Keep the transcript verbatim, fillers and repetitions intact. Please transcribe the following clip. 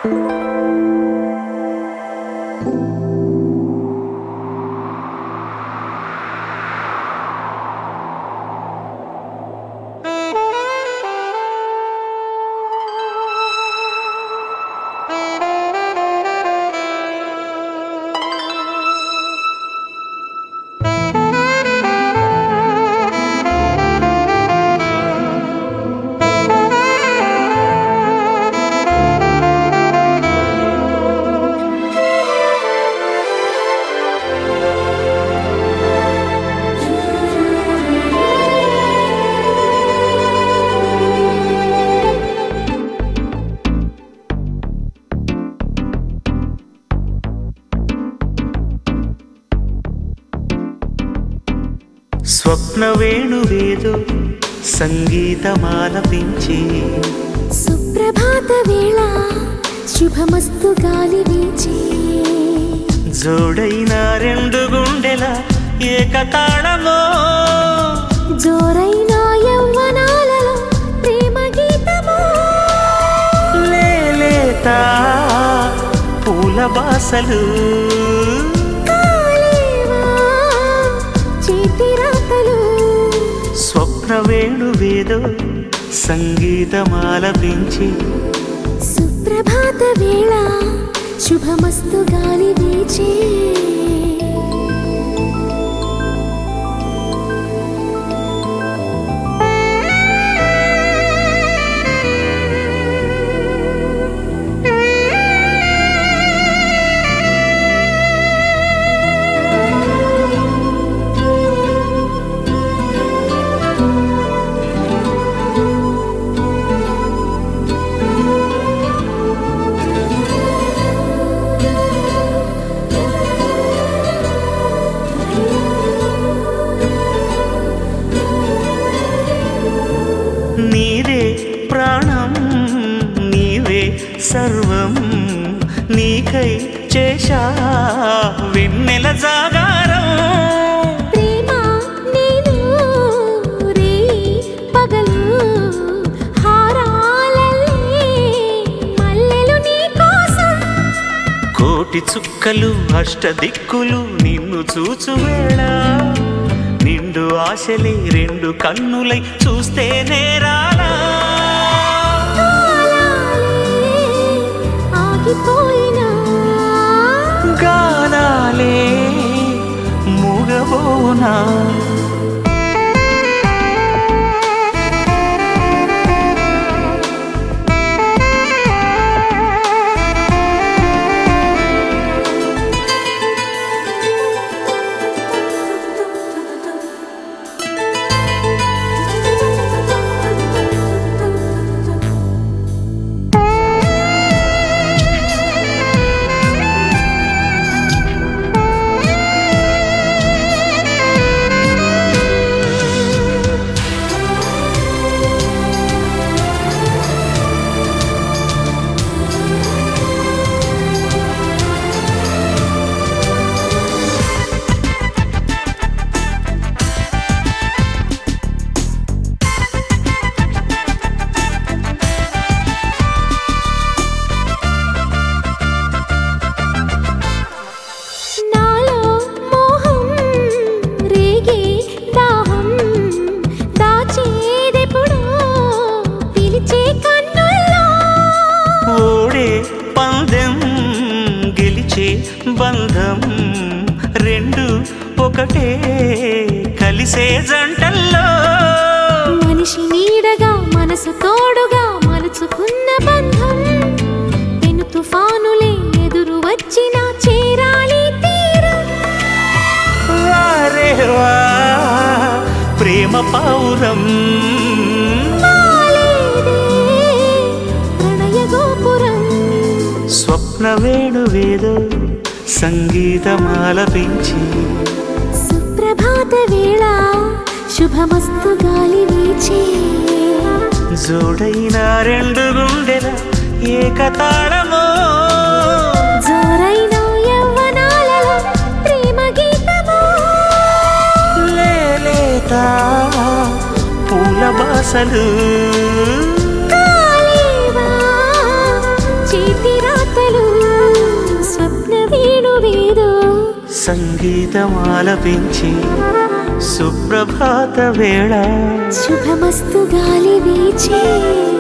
స్వప్న వేణువేదో సంగీతమాలపించి సుప్రభాత వేళ శుభమస్తు గాలి వీచి జోడైన రెండు గుండెల ఏకతాళమో జోరైన యవ్వనాలలో ప్రేమ గీతమో లేలేత పూల బాసలు స్వప్న వేణువేదో సంగీతమాలపించి సుప్రభాత వేళ శుభమస్తు గాలి వీచే నీదే ప్రాణం నీవే సర్వం నీకై చేశా వెన్నెల జాగారం ప్రేమ నేను రే పగలు హారాలల్లే మల్లెలు నీ కోసం కోటి చుక్కలు అష్టదిక్కులు నిన్ను చూచువేళ నిండు ఆశలే రెండు కన్నులై చూస్తే నేరాలా ఆగిపోయినా గానాలే మూగబోనా బంధం రెండు ఒకటే కలిసే జంటల్లో మనిషి నీడగా మనసు తోడుగా మలుచుకున్న బంధం పెను తుఫానులే ఎదురు వచ్చినా చేరాలి తీరం వారే వా ప్రేమ పౌరం ప్రణయ గోపురం స్వప్న వేణువేదో సంగీతమాలపించి సుప్రభాత వేళ శుభమస్తు గాలి వీచే జోడైన రెండు గుండెల ఏకతాళమో జోరైన యవ్వనాలలో ప్రేమ గీతమో లేలేత పూల బాసలు చేతిరా సంగీతం ఆలపించి సుప్రభాత వేళ శుభమస్తు గాలి వీచే